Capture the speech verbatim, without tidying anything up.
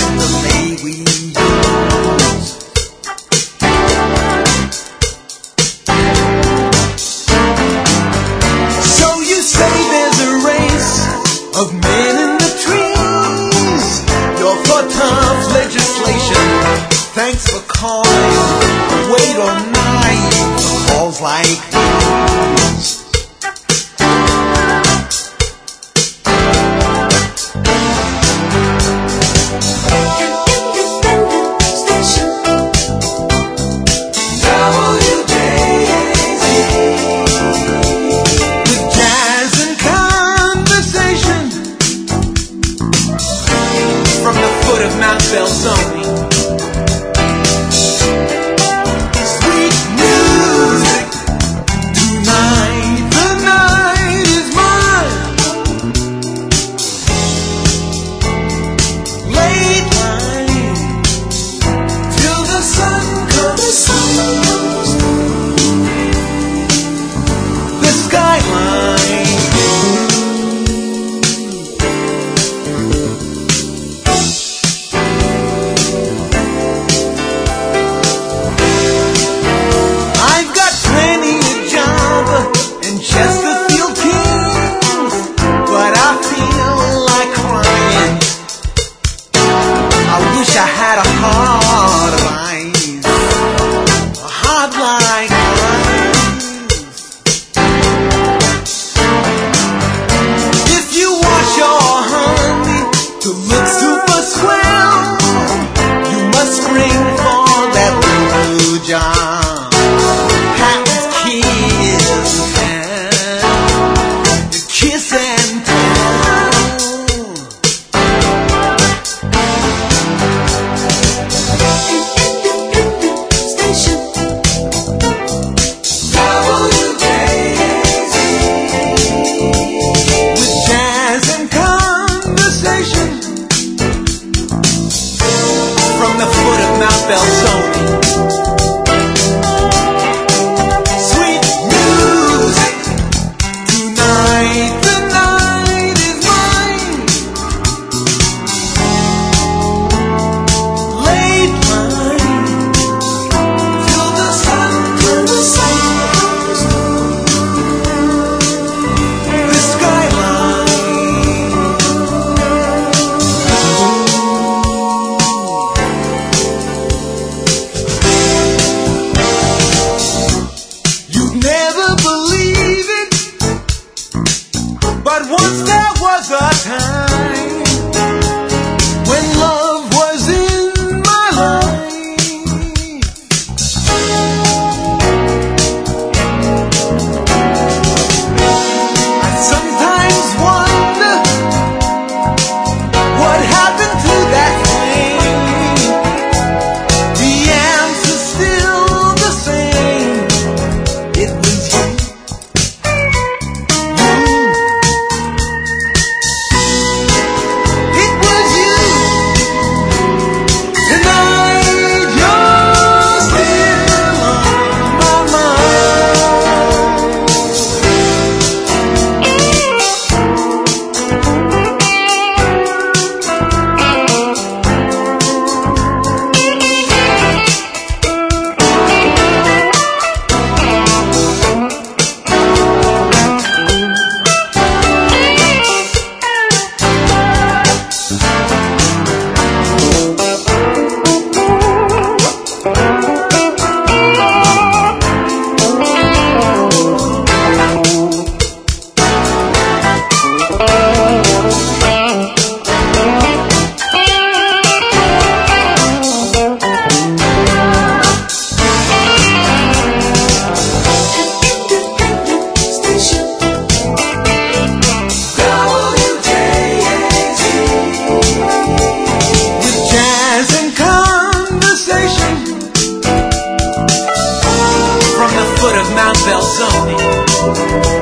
delay we use. So you say there's a race of men in the trees. You're for tough legislation. Thanks for calling. Wait all night for calls like these. Mount Belzoni. Sweet music tonight, the night is mine. Late line till the sun comes through. The skyline. Chesterfield Kings, but I feel like crying. I wish I had a heart of ice, a heart like ice. If you want your honey to look super swell, you must scream for that blue job. Patton's kiss. Kiss and tell. Station W J Z with jazz and conversation from the foot of Mount Belzoni. Sweet music tonight. But once there was a time when love was in my life. I sometimes wonder what happened to that flame. The answer's still the same. It was you. Mount Belzoni.